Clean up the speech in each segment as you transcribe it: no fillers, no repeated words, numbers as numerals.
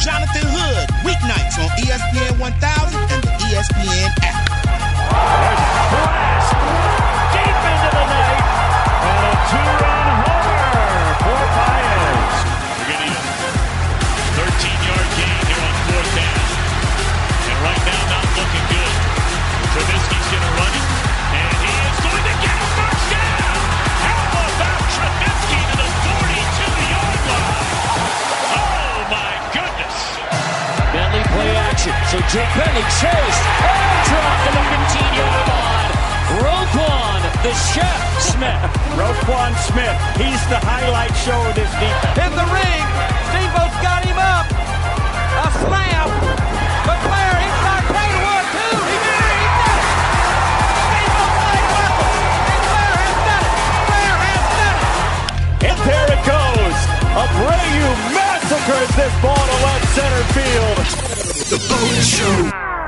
Jonathan Hood, weeknights on ESPN 1000 and the ESPN app. Blast deep into the night, and a two-run homer for Baez. We're going to need a 13-yard gain here on fourth down, and right now not looking good. Trubisky's going to run it, and he is going to get a first down. How about Trubisky to the 42-yard line? Oh, my goodness. Bentley play action. So Jake Bentley chased and dropped to the 15-yard line. Roquan, the chef, Smith. Roquan Smith, he's the highlight show of this defense. In the ring, Steamboat's got him up. A slam. But Blair inside play to 1-2. He did it. He did it. Steamboat played well. And Blair has done it. Blair has done it. And there it goes. Abreu massacres this ball to left center field. The Boat Show.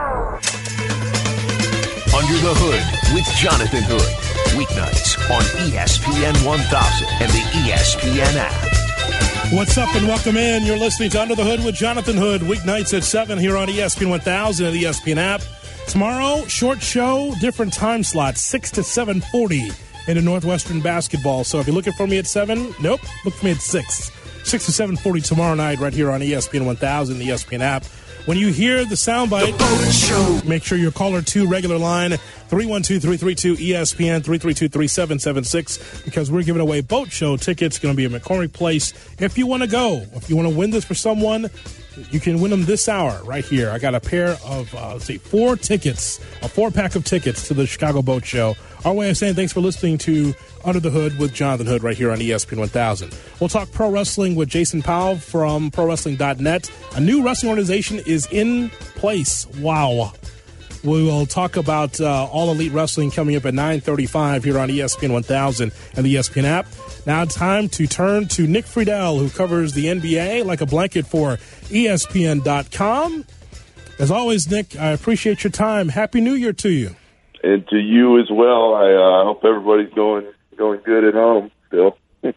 Under the Hood with Jonathan Hood. Weeknights on ESPN 1000 and the ESPN app. What's up and welcome in. You're listening to Under the Hood with Jonathan Hood. Weeknights at 7 here on ESPN 1000 and the ESPN app. Tomorrow, short show, different time slots, 6 to 7:40 into Northwestern basketball. So if you're looking for me at 7, nope, look for me at 6. 6 to 7:40 tomorrow night right here on ESPN 1000, the ESPN app. When you hear the soundbite, make sure your caller 2 regular line, 312-332-ESPN, 332-3776, because we're giving away Boat Show tickets. Going to be at McCormick Place. If you want to go, if you want to win this for someone, you can win them this hour right here. I got a pair of, 4 tickets, a 4-pack of tickets to the Chicago Boat Show. Our way of saying thanks for listening to Under the Hood with Jonathan Hood right here on ESPN 1000. We'll talk pro wrestling with Jason Powell from ProWrestling.net. A new wrestling organization is in place. Wow. We will talk about All Elite Wrestling coming up at 9:35 here on ESPN 1000 and the ESPN app. Now it's time to turn to Nick Friedel, who covers the NBA like a blanket for ESPN.com. As always, Nick, I appreciate your time. Happy New Year to you. And to you as well. I hope everybody's going good at home still.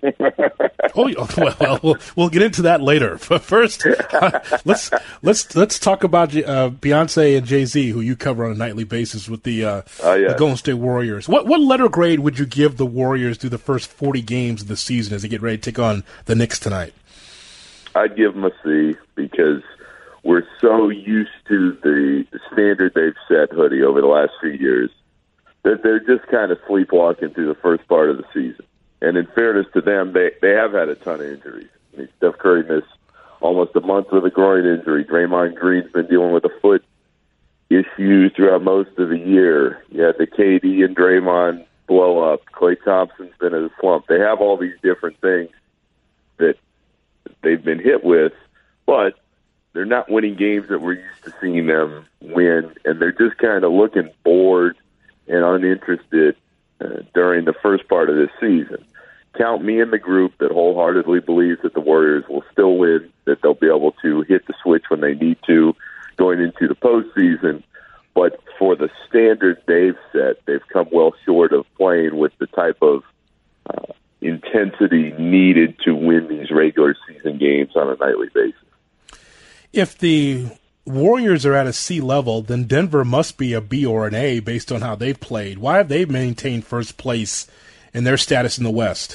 We'll get into that later. But first, let's talk about Beyonce and Jay-Z, who you cover on a nightly basis with the Golden State Warriors. What letter grade would you give the Warriors through the first 40 games of the season as they get ready to take on the Knicks tonight? I'd give them a C because we're so used to the standard they've set, Hoodie, over the last few years that they're just kind of sleepwalking through the first part of the season. And in fairness to them, they have had a ton of injuries. I mean, Steph Curry missed almost a month with a groin injury. Draymond Green's been dealing with a foot issue throughout most of the year. You had the KD and Draymond blow up. Klay Thompson's been in a slump. They have all these different things that they've been hit with, but they're not winning games that we're used to seeing them win, and they're just kind of looking bored and uninterested during the first part of this season. Count me in the group that wholeheartedly believes that the Warriors will still win, that they'll be able to hit the switch when they need to going into the postseason. But for the standard they've set, they've come well short of playing with the type of intensity needed to win these regular season games on a nightly basis. If the Warriors are at a C level, then Denver must be a B or an A based on how they've played. Why have they maintained first place in their status in the West?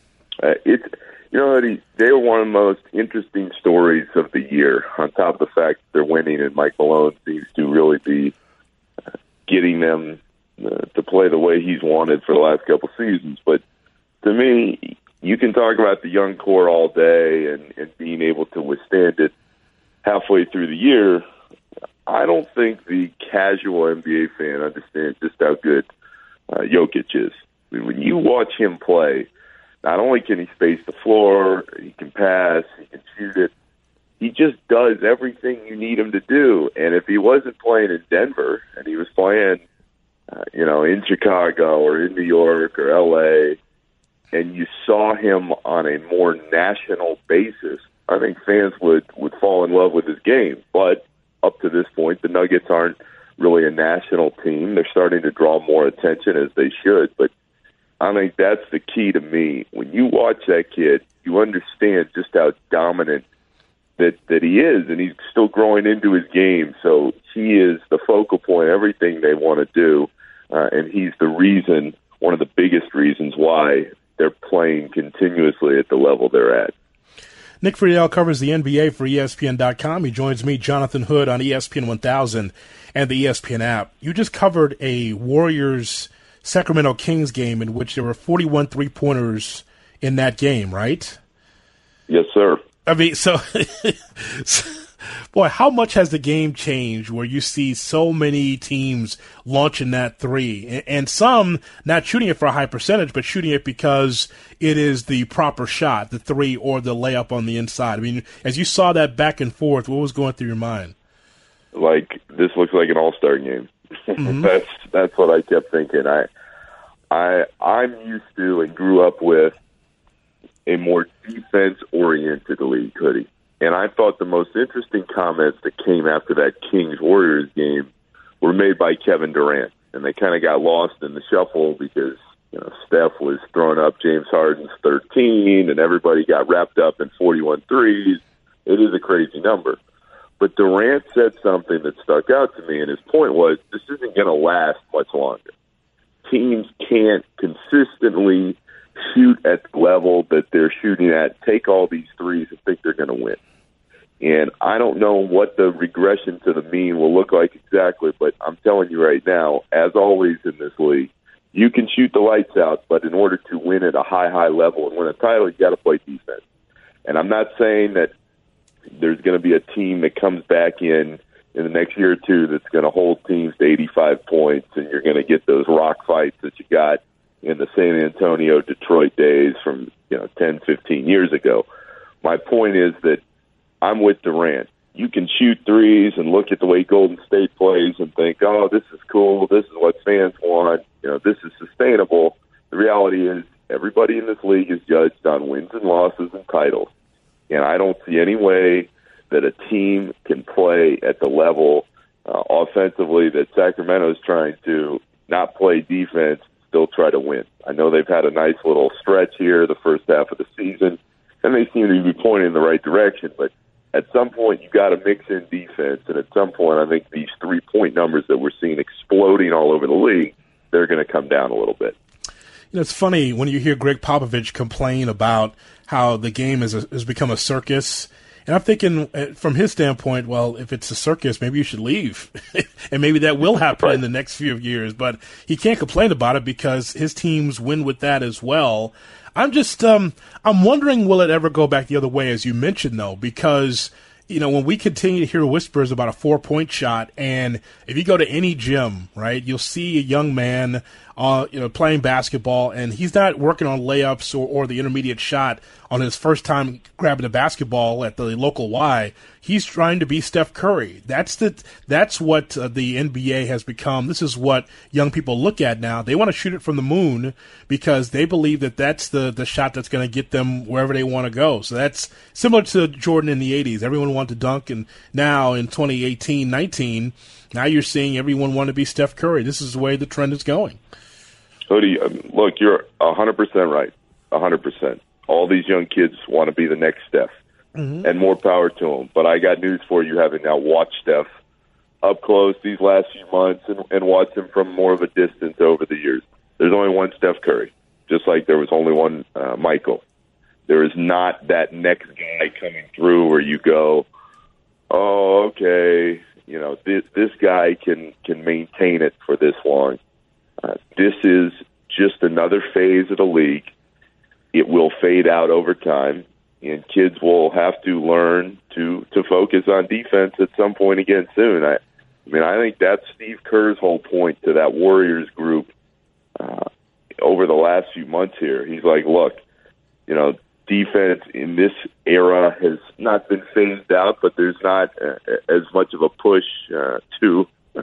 They were one of the most interesting stories of the year, on top of the fact that they're winning, and Mike Malone seems to really be getting them to play the way he's wanted for the last couple seasons. But to me, you can talk about the young core all day and being able to withstand it halfway through the year. I don't think the casual NBA fan understands just how good Jokic is. I mean, when you watch him play, not only can he space the floor, he can pass, he can shoot it. He just does everything you need him to do. And if he wasn't playing in Denver and he was playing, in Chicago or in New York or L.A., and you saw him on a more national basis, I think fans would fall in love with his game. But up to this point, the Nuggets aren't really a national team. They're starting to draw more attention, as they should. But I think that's the key to me. When you watch that kid, you understand just how dominant that he is, and he's still growing into his game. So he is the focal point, everything they want to do, and he's the reason, one of the biggest reasons why they're playing continuously at the level they're at. Nick Friedel covers the NBA for ESPN.com. He joins me, Jonathan Hood, on ESPN 1000 and the ESPN app. You just covered a Warriors-Sacramento Kings game in which there were 41 three-pointers in that game, right? Yes, sir. I mean, so boy, how much has the game changed where you see so many teams launching that three and some not shooting it for a high percentage, but shooting it because it is the proper shot, the three or the layup on the inside. I mean, as you saw that back and forth, what was going through your mind? Like, this looks like an all-star game. Mm-hmm. That's what I kept thinking. I'm used to and grew up with a more defense-oriented league, Hoodie. And I thought the most interesting comments that came after that Kings-Warriors game were made by Kevin Durant. And they kind of got lost in the shuffle because, Steph was throwing up James Harden's 13, and everybody got wrapped up in 41 threes. It is a crazy number. But Durant said something that stuck out to me, and his point was, this isn't going to last much longer. Teams can't consistently shoot at the level that they're shooting at, take all these threes and think they're going to win. And I don't know what the regression to the mean will look like exactly, but I'm telling you right now, as always in this league, you can shoot the lights out, but in order to win at a high level and win a title, you got to play defense. And I'm not saying that there's going to be a team that comes back in the next year or two that's going to hold teams to 85 points, and you're going to get those rock fights that you got in the San Antonio, Detroit days from 10, 15 years ago. My point is that I'm with Durant. You can shoot threes and look at the way Golden State plays and think, oh, this is cool, this is what fans want, this is sustainable. The reality is everybody in this league is judged on wins and losses and titles. And I don't see any way that a team can play at the level offensively that Sacramento is trying to not play defense, still try to win. I know they've had a nice little stretch here the first half of the season, and they seem to be pointing in the right direction. But at some point, you got to mix in defense, and at some point, I think these 3-point numbers that we're seeing exploding all over the league, they're going to come down a little bit. It's funny when you hear Greg Popovich complain about how the game has become a circus. And I'm thinking from his standpoint, well, if it's a circus, maybe you should leave. And maybe that will happen in the next few years. But he can't complain about it because his teams win with that as well. I'm just I'm wondering, will it ever go back the other way, as you mentioned, though, because when we continue to hear whispers about a 4-point shot, and if you go to any gym, right, you'll see a young man, playing basketball, and he's not working on layups or the intermediate shot on his first time grabbing a basketball at the local Y. He's trying to be Steph Curry. That's what the NBA has become. This is what young people look at now. They want to shoot it from the moon because they believe that that's the shot that's going to get them wherever they want to go. So that's similar to Jordan in the 80s. Everyone wanted to dunk, and now in 2018-19, now you're seeing everyone want to be Steph Curry. This is the way the trend is going. Hoodie, look, you're 100% right, 100%. All these young kids want to be the next Steph, and more power to them. But I got news for you, having now watched Steph up close these last few months and watched him from more of a distance over the years. There's only one Steph Curry, just like there was only one Michael. There is not that next guy coming through where you go, oh, okay, this guy can maintain it for this long. This is just another phase of the league. It will fade out over time, and kids will have to learn to focus on defense at some point again soon. I think that's Steve Kerr's whole point to that Warriors group over the last few months here. He's like, look, defense in this era has not been phased out, but there's not as much of a push to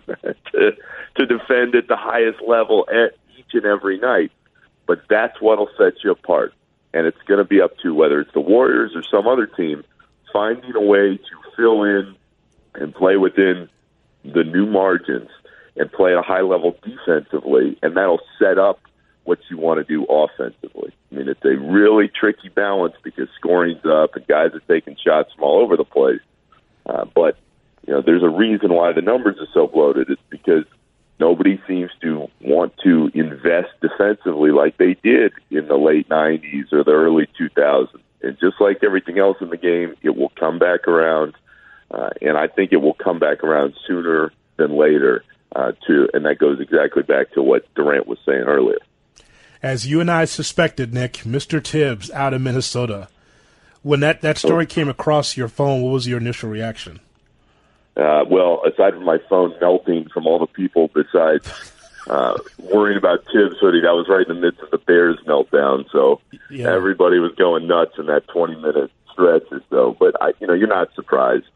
defend at the highest level each and every night. But that's what'll set you apart. And it's going to be up to whether it's the Warriors or some other team finding a way to fill in and play within the new margins and play at a high level defensively, and that'll set up what you want to do offensively. I mean, it's a really tricky balance because scoring's up and guys are taking shots from all over the place. But, there's a reason why the numbers are so bloated. It's because nobody seems to want to invest defensively like they did in the late 90s or the early 2000s. And just like everything else in the game, it will come back around. And I think it will come back around sooner than later. And that goes exactly back to what Durant was saying earlier. As you and I suspected, Nick, Mr. Tibbs out of Minnesota. When that story came across your phone, what was your initial reaction? Well, aside from my phone melting from all the people besides worrying about Tibbs hoodie, that was right in the midst of the Bears meltdown. So everybody was going nuts in that 20-minute stretch or so. But, you're not surprised.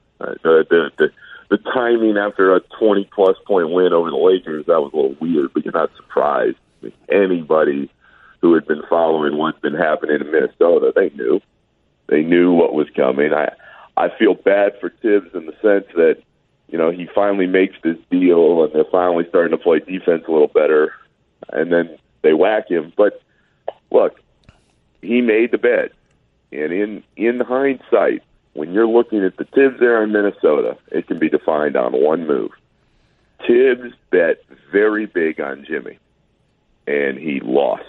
The timing after a 20-plus point win over the Lakers, that was a little weird, but you're not surprised. I mean, anybody who had been following what's been happening in Minnesota, they knew. They knew what was coming. I feel bad for Tibbs in the sense that, he finally makes this deal and they're finally starting to play defense a little better, and then they whack him. But, look, he made the bet. And in hindsight, when you're looking at the Tibbs era in Minnesota, it can be defined on one move. Tibbs bet very big on Jimmy, and he lost.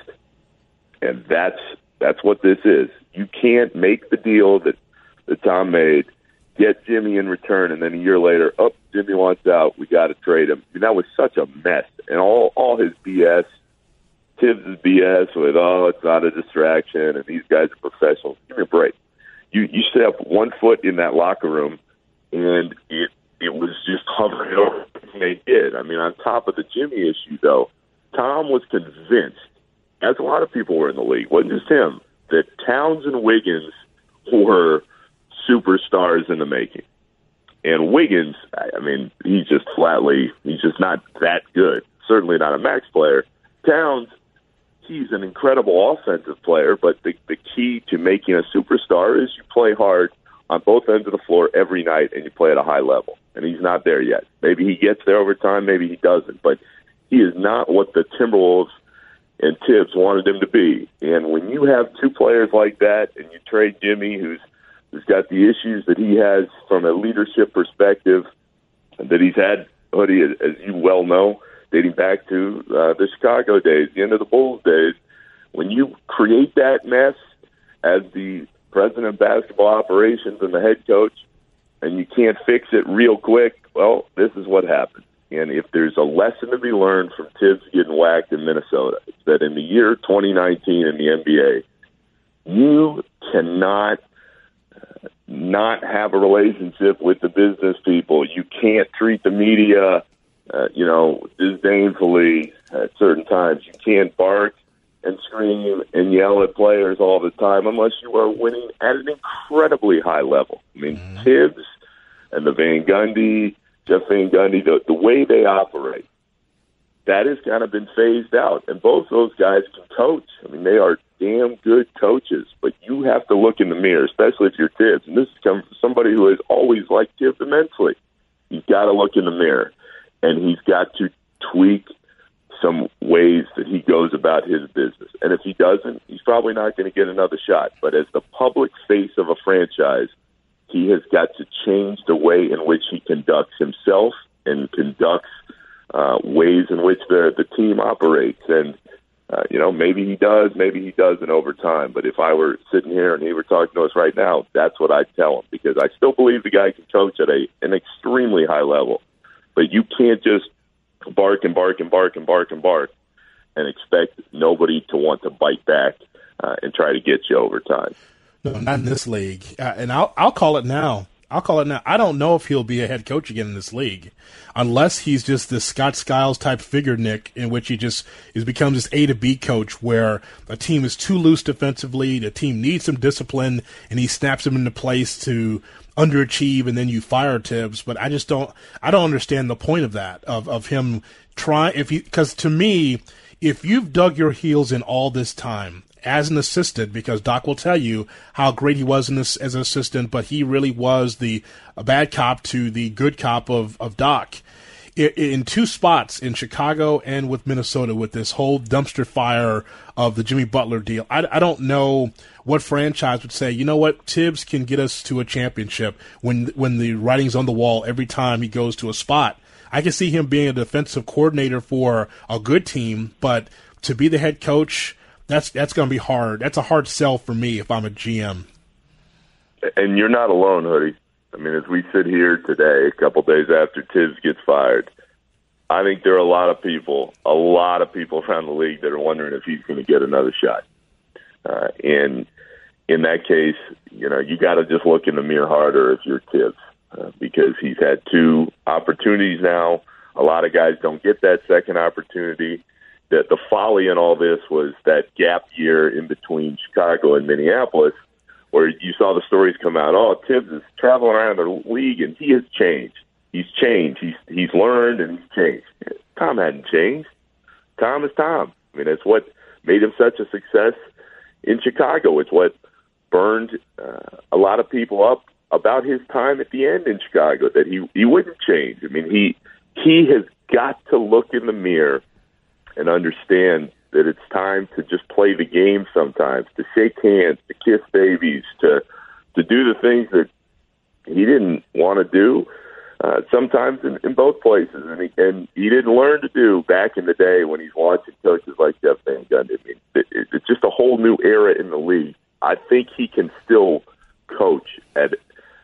And that's what this is. You can't make the deal that Tom made, get Jimmy in return, and then a year later, Jimmy wants out, we got to trade him. I mean, that was such a mess. And all his BS, Tibbs' BS with, it's not a distraction, and these guys are professionals. Give me a break. You step one foot in that locker room, and it was just hovering over everything they did. I mean, on top of the Jimmy issue, though, Tom was convinced, as a lot of people were in the league, wasn't just him, that Towns and Wiggins were superstars in the making. And Wiggins, I mean, he's just not that good. Certainly not a max player. Towns, he's an incredible offensive player, but the key to making a superstar is you play hard on both ends of the floor every night and you play at a high level. And he's not there yet. Maybe he gets there over time, maybe he doesn't. But he is not what the Timberwolves and Tibbs wanted him to be. And when you have two players like that and you trade Jimmy, who's got the issues that he has from a leadership perspective that he's had, Hoodie, as you well know, dating back to the Chicago days, the end of the Bulls days, when you create that mess as the president of basketball operations and the head coach, and you can't fix it real quick, well, this is what happens. And if there's a lesson to be learned from Tibbs getting whacked in Minnesota, it's that in the year 2019 in the NBA, you cannot not have a relationship with the business people. You can't treat the media, disdainfully at certain times. You can't bark and scream and yell at players all the time unless you are winning at an incredibly high level. I mean, Tibbs and Jeff Van Gundy, the way they operate, that has kind of been phased out. And both those guys can coach. I mean, they are damn good coaches, but you have to look in the mirror, especially if you're Tibbs. And this is coming from somebody who has always liked Tibbs immensely. You've got to look in the mirror, and he's got to tweak some ways that he goes about his business. And if he doesn't, he's probably not going to get another shot. But as the public face of a franchise, he has got to change the way in which he conducts himself and conducts ways in which the team operates. And, maybe he does, maybe he doesn't over time. But if I were sitting here and he were talking to us right now, that's what I'd tell him, because I still believe the guy can coach at an extremely high level. But you can't just bark and bark and bark and bark and bark and expect nobody to want to bite back and try to get you over time. No, not in this league. And I'll call it now. I don't know if he'll be a head coach again in this league, unless he's just this Scott Skiles type figure, Nick, in which he just becomes this A to B coach, where a team is too loose defensively, the team needs some discipline, and he snaps them into place to underachieve, and then you fire Tibbs. But I don't understand the point of that, of him trying, because to me, if you've dug your heels in all this time as an assistant, because Doc will tell you how great he was as an assistant, but he really was a bad cop to the good cop of Doc. in two spots, in Chicago and with Minnesota, with this whole dumpster fire of the Jimmy Butler deal. I don't know what franchise would say, you know what, Tibbs can get us to a championship when the writing's on the wall every time he goes to a spot. I can see him being a defensive coordinator for a good team, but to be the head coach, that's going to be hard. That's a hard sell for me if I'm a GM. And you're not alone, Hoodie. I mean, as we sit here today, a couple days after Tibbs gets fired, I think there are a lot of people around the league that are wondering if he's going to get another shot. And in that case, you know, you got to just look in the mirror harder if you're Tibbs, because he's had two opportunities now. A lot of guys don't get that second opportunity. The folly in all this was that gap year in between Chicago and Minneapolis, where you saw the stories come out, oh, Tibbs is traveling around the league, and he has changed. He's changed. He's learned, and he's changed. Tom hadn't changed. Tom is Tom. I mean, that's what made him such a success in Chicago. It's what burned a lot of people up about his time at the end in Chicago, that he wouldn't change. I mean, he has got to look in the mirror and understand that it's time to just play the game sometimes, to shake hands, to kiss babies, to do the things that he didn't want to do sometimes in both places. And he didn't learn to do back in the day when he's watching coaches like Jeff Van Gundy. I mean, it's just a whole new era in the league. I think he can still coach at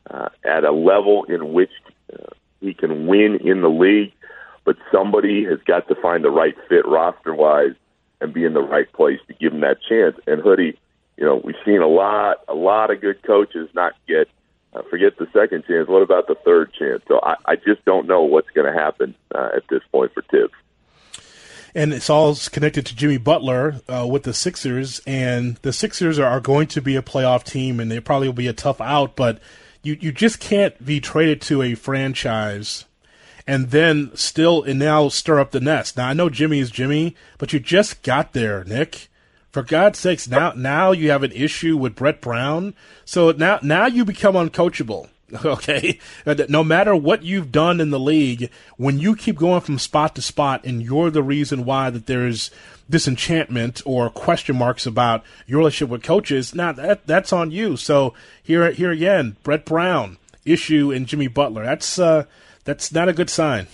a level in which he can win in the league, but somebody has got to find the right fit roster-wise and be in the right place to give him that chance. And Hoodie, you know, we've seen a lot of good coaches not get, forget the second chance. What about the third chance? So I just don't know what's going to happen at this point for Tibbs. And it's all connected to Jimmy Butler with the Sixers, and the Sixers are going to be a playoff team, and they probably will be a tough out, but you just can't be traded to a franchise and then now stir up the nest. Now, I know Jimmy is Jimmy, but you just got there, Nick. For God's sakes, now you have an issue with Brett Brown. So now you become uncoachable, okay? No matter what you've done in the league, when you keep going from spot to spot and you're the reason why that there's disenchantment or question marks about your relationship with coaches, now that's on you. So here again, Brett Brown, issue in Jimmy Butler. That's not a good sign.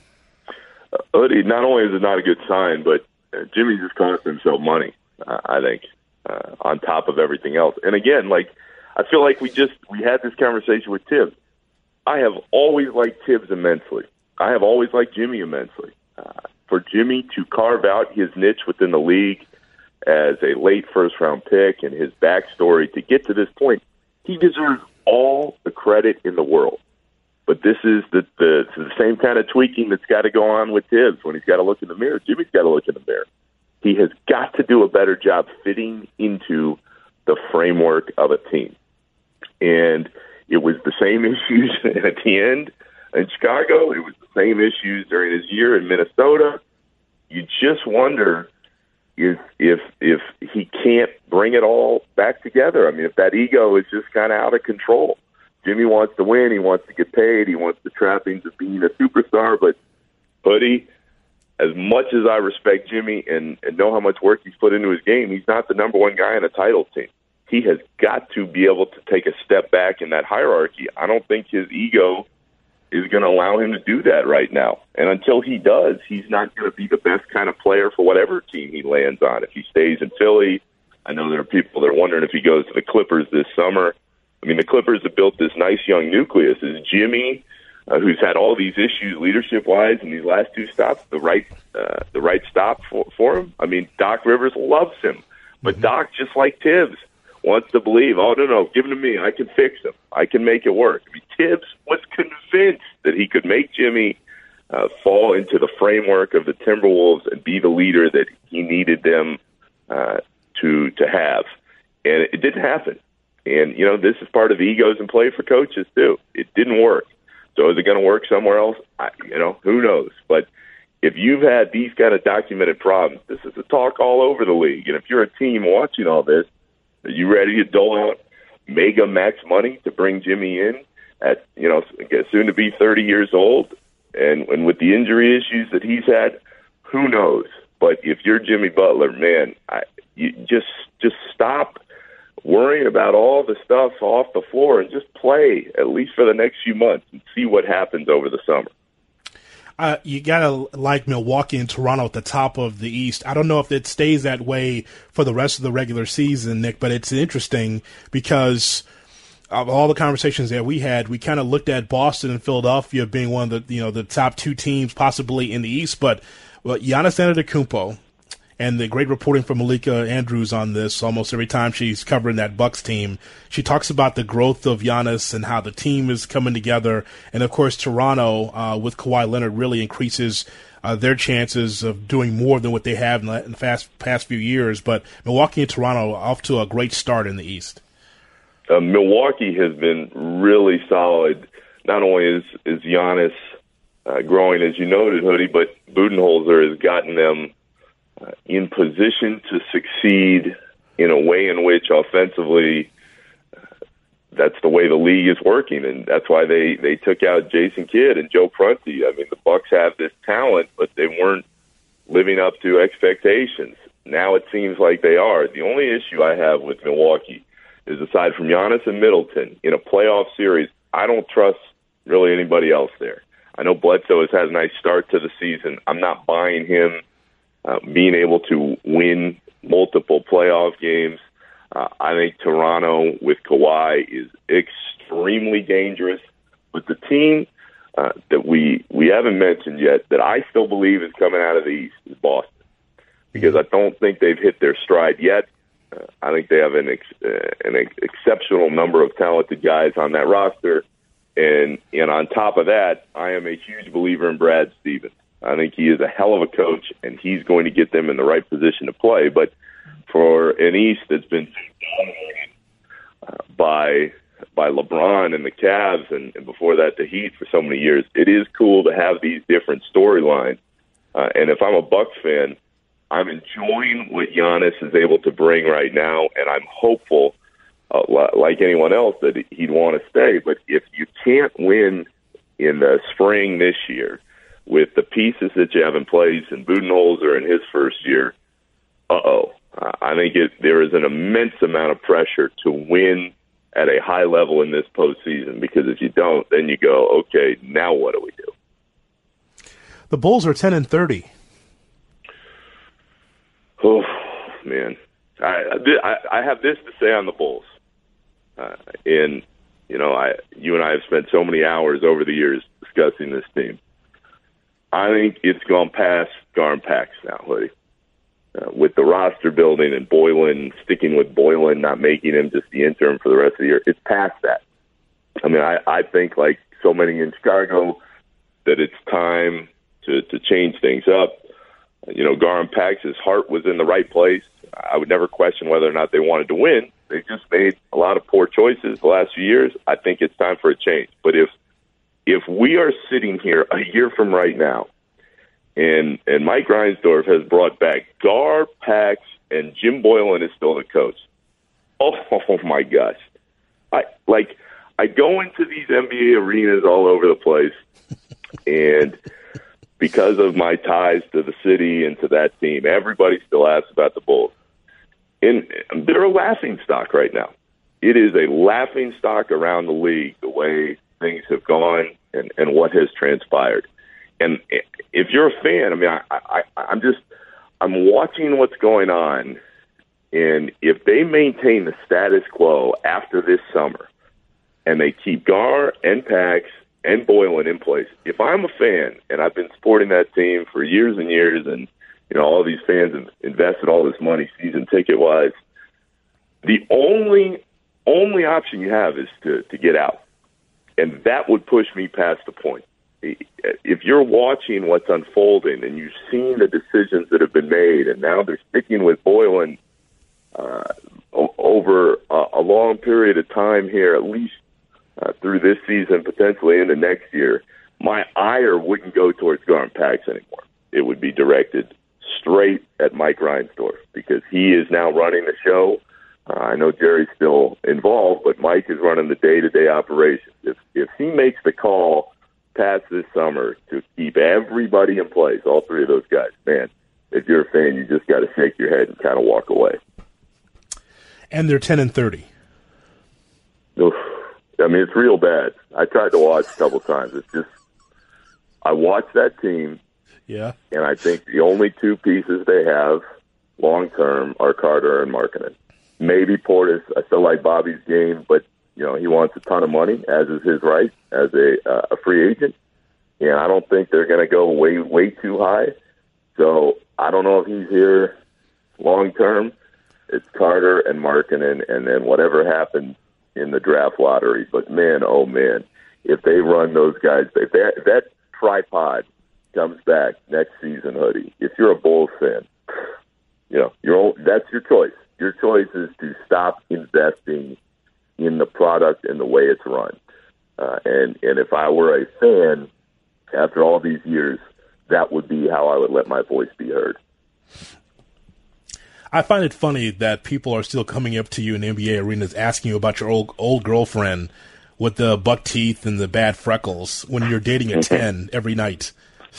Hoodie, not only is it not a good sign, but Jimmy just cost himself money, I think, on top of everything else. And again, I feel like we had this conversation with Tibbs. I have always liked Tibbs immensely. I have always liked Jimmy immensely. For Jimmy to carve out his niche within the league as a late first-round pick and his backstory to get to this point, he deserves all the credit in the world. But this is the same kind of tweaking that's got to go on with Tibbs when he's got to look in the mirror. Jimmy's got to look in the mirror. He has got to do a better job fitting into the framework of a team. And it was the same issues at the end in Chicago. It was the same issues during his year in Minnesota. You just wonder if he can't bring it all back together. I mean, if that ego is just kind of out of control. Jimmy wants to win. He wants to get paid. He wants the trappings of being a superstar. But, Hoodie, as much as I respect Jimmy and know how much work he's put into his game, he's not the number one guy on a title team. He has got to be able to take a step back in that hierarchy. I don't think his ego is going to allow him to do that right now. And until he does, he's not going to be the best kind of player for whatever team he lands on. If he stays in Philly, I know there are people that are wondering if he goes to the Clippers this summer. I mean, the Clippers have built this nice young nucleus. Is Jimmy, who's had all these issues leadership-wise in these last two stops, the right stop for him? I mean, Doc Rivers loves him. But Doc, just like Tibbs, wants to believe, oh, no, give him to me. I can fix him. I can make it work. I mean, Tibbs was convinced that he could make Jimmy fall into the framework of the Timberwolves and be the leader that he needed them to have. And it didn't happen. And, you know, this is part of the egos in play for coaches, too. It didn't work. So is it going to work somewhere else? Who knows? But if you've had these kind of documented problems, this is a talk all over the league. And if you're a team watching all this, are you ready to dole out mega max money to bring Jimmy in at, soon to be 30 years old And with the injury issues that he's had, who knows? But if you're Jimmy Butler, man, you just stop worrying about all the stuff off the floor and just play, at least for the next few months, and see what happens over the summer. You got to like Milwaukee and Toronto at the top of the East. I don't know if it stays that way for the rest of the regular season, Nick, but it's interesting because of all the conversations that we had, we kind of looked at Boston and Philadelphia being one of the top two teams possibly in the East. But Giannis Antetokounmpo, and the great reporting from Malika Andrews on this almost every time she's covering that Bucks team, she talks about the growth of Giannis and how the team is coming together. And, of course, Toronto with Kawhi Leonard really increases their chances of doing more than what they have in the past few years. But Milwaukee and Toronto off to a great start in the East. Milwaukee has been really solid. Not only is Giannis growing, as you noted, Hoodie, but Budenholzer has gotten them in position to succeed in a way in which offensively that's the way the league is working, and that's why they took out Jason Kidd and Joe Prunty. I mean, the Bucks have this talent, but they weren't living up to expectations. Now it seems like they are. The only issue I have with Milwaukee is, aside from Giannis and Middleton, in a playoff series, I don't trust really anybody else there. I know Bledsoe has had a nice start to the season. I'm not buying him being able to win multiple playoff games. I think Toronto with Kawhi is extremely dangerous. But the team that we haven't mentioned yet that I still believe is coming out of the East is Boston, because I don't think they've hit their stride yet. I think they have an exceptional number of talented guys on that roster. And on top of that, I am a huge believer in Brad Stevens. I think he is a hell of a coach, and he's going to get them in the right position to play. But for an East that's been dominated by LeBron and the Cavs, and before that the Heat for so many years, it is cool to have these different storylines. And if I'm a Bucks fan, I'm enjoying what Giannis is able to bring right now, and I'm hopeful, like anyone else, that he'd want to stay. But if you can't win in the spring this year with the pieces that you have in place, and Budenholzer in his first year, I think there is an immense amount of pressure to win at a high level in this postseason, because if you don't, then you go, okay, now what do we do? The Bulls are 10-30. Oh, man. I have this to say on the Bulls. And, you and I have spent so many hours over the years discussing this team. I think it's gone past Garn Pax now, Hoodie. With the roster building and Boylen, sticking with Boylen, not making him just the interim for the rest of the year, it's past that. I mean, I think, like so many in Chicago, that it's time to change things up. Garn Pax's heart was in the right place. I would never question whether or not they wanted to win. They just made a lot of poor choices the last few years. I think it's time for a change. But if we are sitting here a year from right now, and Mike Reinsdorf has brought back Gar, Pax, and Jim Boylen is still the coach, oh my gosh. I go into these NBA arenas all over the place, and because of my ties to the city and to that team, everybody still asks about the Bulls. And they're a laughing stock right now. It is a laughing stock around the league, the way things have gone and what has transpired. And if you're a fan, I mean, I'm watching what's going on. And if they maintain the status quo after this summer, and they keep Gar and Pax and Boylen in place, if I'm a fan, and I've been supporting that team for years and years, and all these fans have invested all this money season ticket wise, the only option you have is to get out, and that would push me past the point. If you're watching what's unfolding and you've seen the decisions that have been made, and now they're sticking with Boylen over a long period of time here, at least through this season, potentially into next year, my ire wouldn't go towards Garn Pax anymore. It would be directed straight at Mike Reinsdorf, because he is now running the show. I know Jerry's still involved, but Mike is running the day-to-day operations. If he makes the call passed this summer to keep everybody in place, all three of those guys, man, if you're a fan, you just got to shake your head and kind of walk away. And they're 10-30. Oof. I mean, it's real bad. I tried to watch a couple times. It's just, I watched that team, yeah, and I think the only two pieces they have long-term are Carter and Markkanen. Maybe Portis. I still like Bobby's game, but, you know, he wants a ton of money, as is his right, as a free agent. And I don't think they're going to go way too high. So I don't know if he's here long-term. It's Carter and Markkanen, and then whatever happens in the draft lottery. But, man, oh, man, if they run those guys, if that tripod comes back next season, Hoodie, if you're a Bulls fan, you know, that's your choice. Your choice is to stop investing in the product and the way it's run. And if I were a fan, after all these years, that would be how I would let my voice be heard. I find it funny that people are still coming up to you in NBA arenas asking you about your old girlfriend with the buck teeth and the bad freckles when you're dating a 10 every night.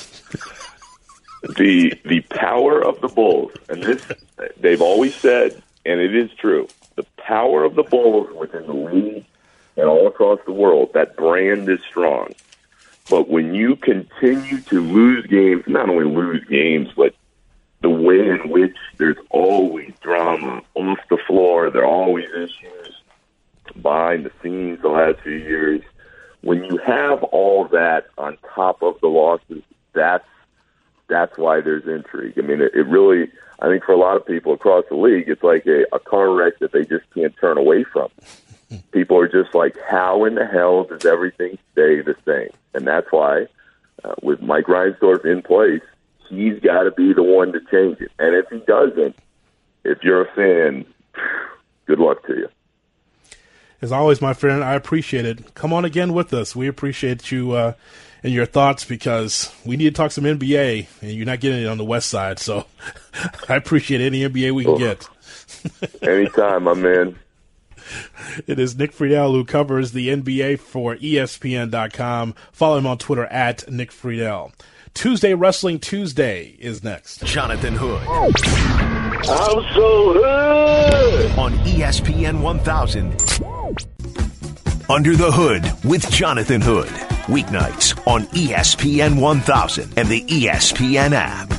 The power of the Bulls, and this they've always said, and it is true, the power of the Bulls within the league and all across the world, that brand is strong. But when you continue to lose games, not only lose games, but the way in which there's always drama off the floor, there are always issues behind the scenes the last few years. When you have all that on top of the losses, that's why there's intrigue. I mean, it really, I think for a lot of people across the league, it's like a car wreck that they just can't turn away from. People are just like, how in the hell does everything stay the same? And that's why, with Mike Reinsdorf in place, he's got to be the one to change it. And if he doesn't, if you're a fan, good luck to you. As always, my friend, I appreciate it. Come on again with us. We appreciate you and your thoughts, because we need to talk some NBA, and you're not getting it on the West Side. So I appreciate any NBA we can get. Anytime, my man. It is Nick Friedel who covers the NBA for ESPN.com. Follow him on Twitter at Nick Friedel. Tuesday Wrestling Tuesday is next. Jonathan Hood. I'm so hood. On ESPN 1000. Under the Hood with Jonathan Hood. Weeknights on ESPN 1000 and the ESPN app.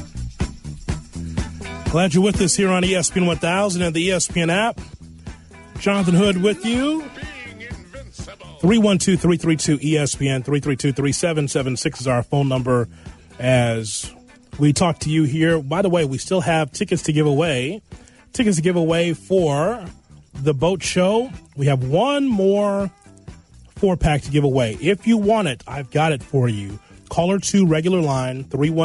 Glad you're with us here on ESPN 1000 and the ESPN app. Jonathan Hood with you. 312-332-ESPN, 332-3776 is our phone number as we talk to you here. By the way, we still have tickets to give away. Tickets to give away for the boat show. We have one more 4-pack to give away. If you want it, I've got it for you. Caller 2 regular line,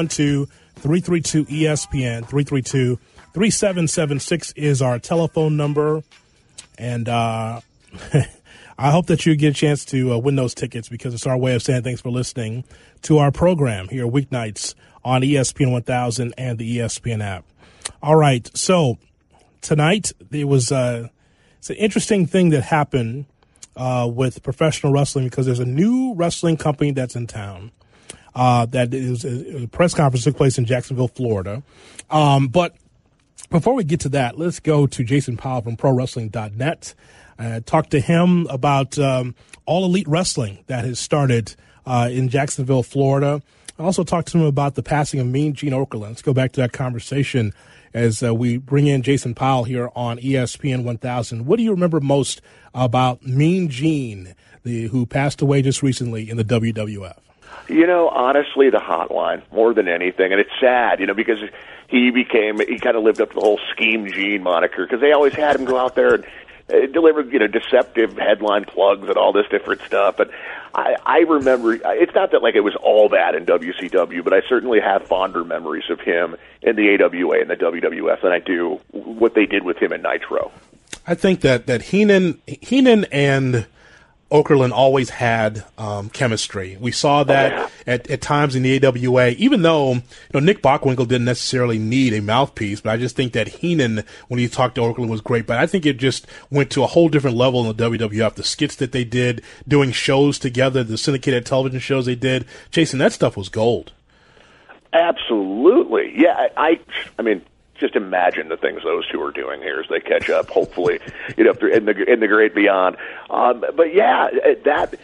312-332-ESPN, 332-3776 is our telephone number. And I hope that you get a chance to win those tickets, because it's our way of saying thanks for listening to our program here weeknights on ESPN 1000 and the ESPN app. All right, so tonight there was it's an interesting thing that happened with professional wrestling, because there's a new wrestling company that's in town. That is a press conference took place in Jacksonville, Florida. But before we get to that, let's go to Jason Powell from ProWrestling.net. Talk to him about All Elite Wrestling that has started in Jacksonville, Florida. I also talked to him about the passing of Mean Gene Okerlund. Let's go back to that conversation as we bring in Jason Powell here on ESPN 1000. What do you remember most about Mean Gene, who passed away just recently in the WWF? You know, honestly, the hotline more than anything. And it's sad, you know, because he kind of lived up to the whole Scheme Gene moniker, because they always had him go out there and deliver, you know, deceptive headline plugs and all this different stuff. But I remember, it's not that like it was all bad in WCW, but I certainly have fonder memories of him in the AWA and the WWF than I do what they did with him in Nitro. I think that Heenan and Okerlund always had chemistry. We saw that at times in the AWA, even though Nick Bockwinkel didn't necessarily need a mouthpiece, but I just think that Heenan, when he talked to Okerlund, was great. But I think it just went to a whole different level in the WWF. The skits that they did, doing shows together, the syndicated television shows they did. Jason, that stuff was gold. Absolutely. Yeah, I mean, just imagine the things those two are doing here as they catch up, hopefully, if they're in the great beyond. But yeah, that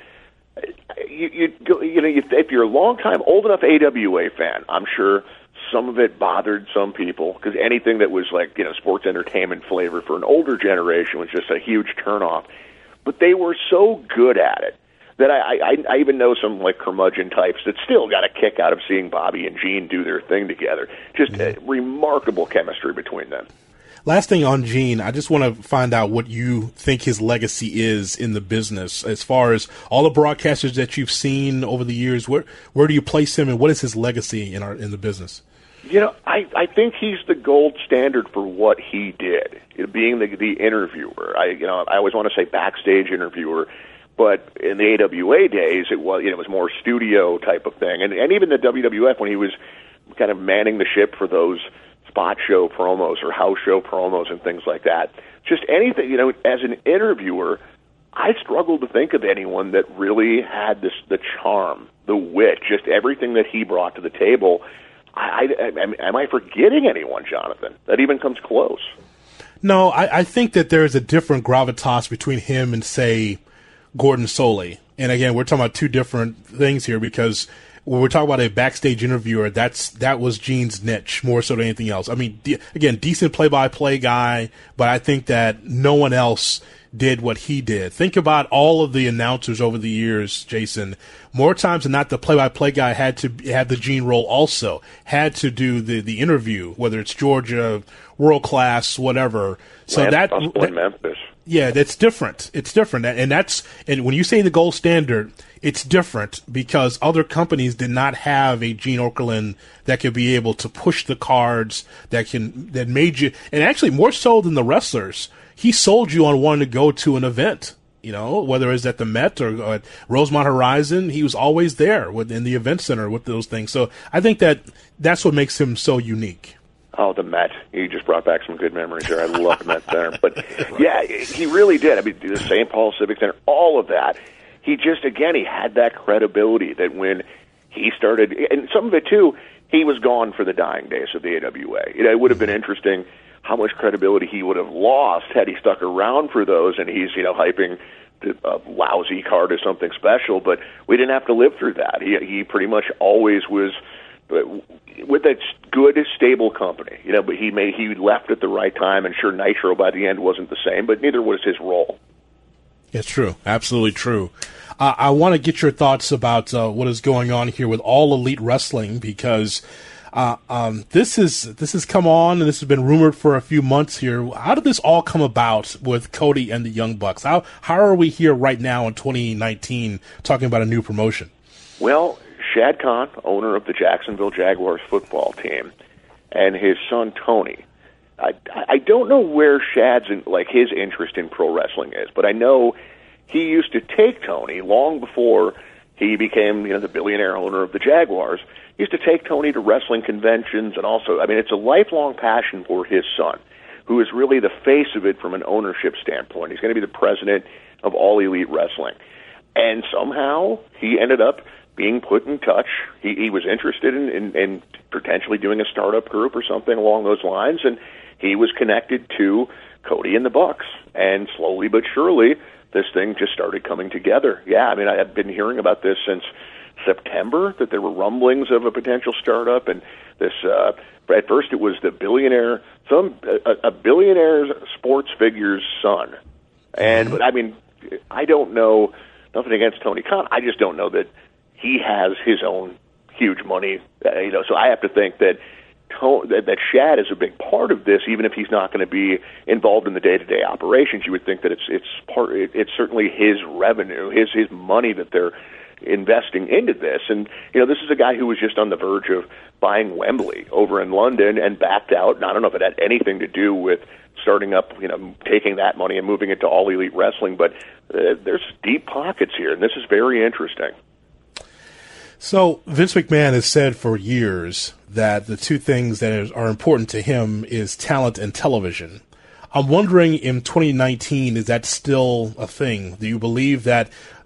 if you're a long time, old enough AWA fan, I'm sure some of it bothered some people because anything that was like sports entertainment flavor for an older generation was just a huge turnoff. But they were so good at it that I even know some like curmudgeon types that still got a kick out of seeing Bobby and Gene do their thing together. Just remarkable chemistry between them. Last thing on Gene, I just want to find out what you think his legacy is in the business as far as all the broadcasters that you've seen over the years. Where do you place him, and what is his legacy in the business? I think he's the gold standard for what he did, being the interviewer. I always want to say backstage interviewer. But in the AWA days, it was more studio type of thing, and even the WWF when he was kind of manning the ship for those spot show promos or house show promos and things like that. Just anything, as an interviewer, I struggled to think of anyone that really had the charm, the wit, just everything that he brought to the table. Am I forgetting anyone, Jonathan, that even comes close? No, I think that there's a different gravitas between him and, say, Gordon Solie. And again, we're talking about two different things here because when we're talking about a backstage interviewer, that was Gene's niche more so than anything else. I mean, again, decent play-by-play guy, but I think that no one else did what he did. Think about all of the announcers over the years, Jason. More times than not, the play-by-play guy had to have the Gene role also, had to do the interview, whether it's Georgia, World Class, whatever. So that Memphis. Yeah, that's different. It's different. And when you say the gold standard, it's different because other companies did not have a Gene Okerlund that could be able to push the cards that made you, and actually more so than the wrestlers, he sold you on wanting to go to an event. Whether it's at the Met or at Rosemont Horizon, he was always there in the event center with those things. So I think that's what makes him so unique. Oh, the Met. You just brought back some good memories there. I love the Met Center. But, yeah, he really did. I mean, the St. Paul Civic Center, all of that. He just, again, he had that credibility that when he started, and some of it, too, he was gone for the dying days of the AWA. It would have been interesting how much credibility he would have lost had he stuck around for those, and he's, hyping a lousy card as something special. But we didn't have to live through that. He pretty much always was with a good, stable company, but he left at the right time, and sure, Nitro by the end wasn't the same, but neither was his role. It's true. Absolutely true. I want to get your thoughts about what is going on here with All Elite Wrestling because this has come on and this has been rumored for a few months here. How did this all come about with Cody and the Young Bucks? How are we here right now in 2019 talking about a new promotion? Well, Shad Khan, owner of the Jacksonville Jaguars football team, and his son Tony. I don't know where Shad's his interest in pro wrestling is, but I know he used to take Tony long before he became the billionaire owner of the Jaguars. He used to take Tony to wrestling conventions, and also, it's a lifelong passion for his son, who is really the face of it from an ownership standpoint. He's going to be the president of All Elite Wrestling, and somehow he ended up being put in touch. He was interested in potentially doing a startup group or something along those lines, and he was connected to Cody and the Bucks. And slowly but surely, this thing just started coming together. Yeah, I've been hearing about this since September, that there were rumblings of a potential startup, and this, at first it was the billionaire, a billionaire sports figure's son. And, but I don't know, nothing against Tony Khan, I just don't know that he has his own huge money, so I have to think that Shad is a big part of this, even if he's not going to be involved in the day-to-day operations. You would think that it's certainly his revenue, his money that they're investing into this. And, this is a guy who was just on the verge of buying Wembley over in London and backed out. And I don't know if it had anything to do with starting up, taking that money and moving it to All Elite Wrestling, but there's deep pockets here, and this is very interesting. So Vince McMahon has said for years that the two things that are important to him is talent and television. I'm wondering in 2019, is that still a thing? Do you believe that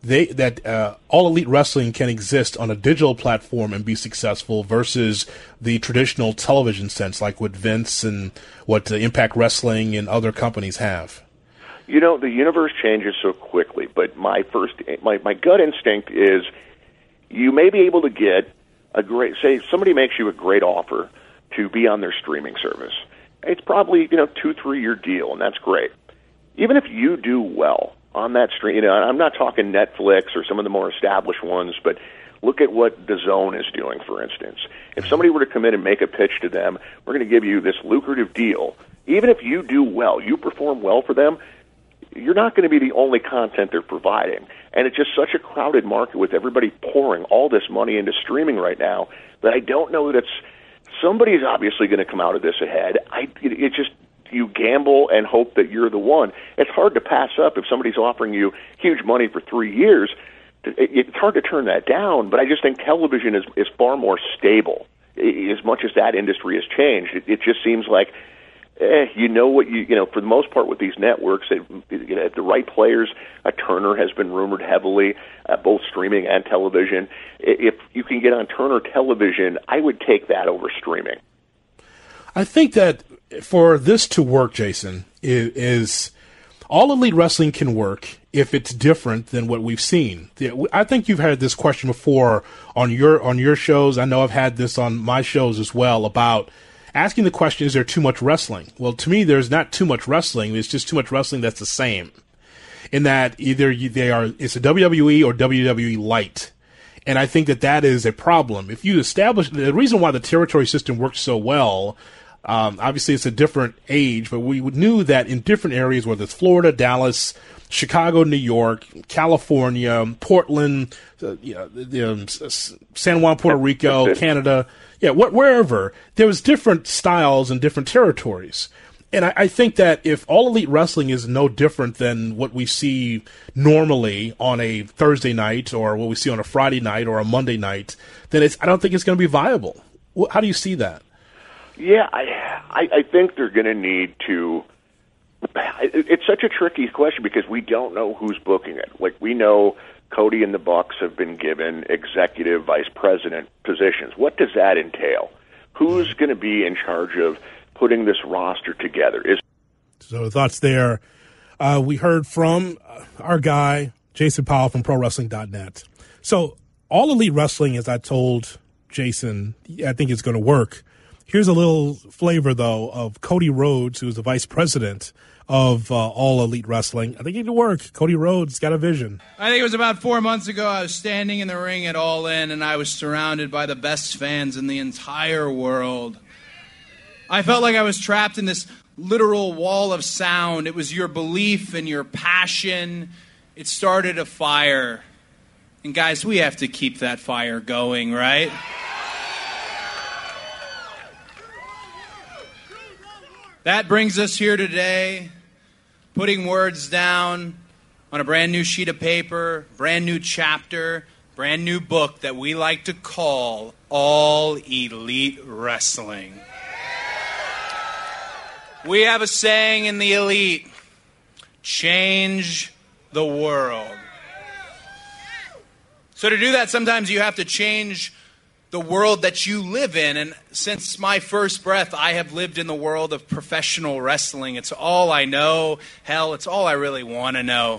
All Elite Wrestling can exist on a digital platform and be successful versus the traditional television sense, like what Vince and what Impact Wrestling and other companies have? The universe changes so quickly, but my gut instinct is you may be able to get say somebody makes you a great offer to be on their streaming service. It's probably, 2-3 year deal, and that's great. Even if you do well on that stream, I'm not talking Netflix or some of the more established ones, but look at what DAZN is doing, for instance. If somebody were to come in and make a pitch to them, we're going to give you this lucrative deal. Even if you do well, you perform well for them, you're not going to be the only content they're providing. And it's just such a crowded market with everybody pouring all this money into streaming right now that I don't know that somebody's obviously going to come out of this ahead. You gamble and hope that you're the one. It's hard to pass up if somebody's offering you huge money for 3 years. It's hard to turn that down, but I just think television is far more stable. As much as that industry has changed, it just seems like for the most part with these networks, the right players. Turner has been rumored heavily, both streaming and television. If you can get on Turner Television, I would take that over streaming. I think that for this to work, Jason, is All Elite Wrestling can work if it's different than what we've seen. I think you've had this question before on your shows. I know I've had this on my shows as well about asking the question, is there too much wrestling? Well, to me, there's not too much wrestling. It's just too much wrestling that's the same. In that either it's a WWE or WWE Light. And I think that is a problem. If you establish, the reason why the territory system works so well, obviously it's a different age, but we knew that in different areas, whether it's Florida, Dallas, Chicago, New York, California, Portland, San Juan, Puerto Rico, Canada, wherever, there was different styles and different territories. And I think that if All Elite Wrestling is no different than what we see normally on a Thursday night or what we see on a Friday night or a Monday night, then I don't think it's going to be viable. How do you see that? Yeah, I think they're going to need to. It's such a tricky question because we don't know who's booking it. Like, we know Cody and the Bucks have been given executive vice president positions. What does that entail? Who's going to be in charge of putting this roster together? So thoughts there. We heard from our guy, Jason Powell from ProWrestling.net. So All Elite Wrestling, as I told Jason, I think it's going to work. Here's a little flavor, though, of Cody Rhodes, who's the vice president of All Elite Wrestling. I think it can work. Cody Rhodes got a vision. I think it was about 4 months ago. I was standing in the ring at All In, and I was surrounded by the best fans in the entire world. I felt like I was trapped in this literal wall of sound. It was your belief and your passion. It started a fire. And guys, we have to keep that fire going, right? That brings us here today, putting words down on a brand new sheet of paper, brand new chapter, brand new book that we like to call All Elite Wrestling. We have a saying in the Elite: change the world. So to do that, sometimes you have to change the world that you live in. And since my first breath, I have lived in the world of professional wrestling. It's all I know. Hell, it's all I really want to know.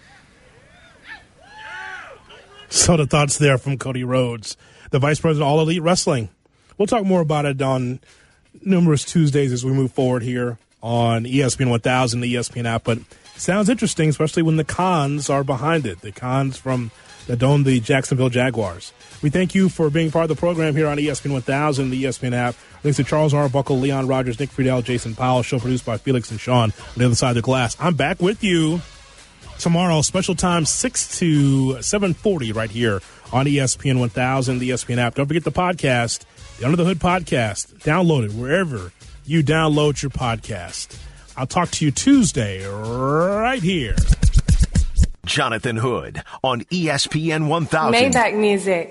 So the thoughts there from Cody Rhodes, the vice president of All Elite Wrestling. We'll talk more about it on numerous Tuesdays as we move forward here on ESPN 1000, the ESPN app. But it sounds interesting, especially when the Khans are behind it. The Khans that own the Jacksonville Jaguars. We thank you for being part of the program here on ESPN 1000, the ESPN app. Thanks to Charles Arbuckle, Leon Rogers, Nick Friedel, Jason Powell. Show produced by Felix and Sean on the other side of the glass. I'm back with you tomorrow, special time 6 to 7:40 right here on ESPN 1000, the ESPN app. Don't forget the podcast, the Under the Hood podcast. Download it wherever you download your podcast. I'll talk to you Tuesday right here. Jonathan Hood on ESPN 1000. Maybach Music.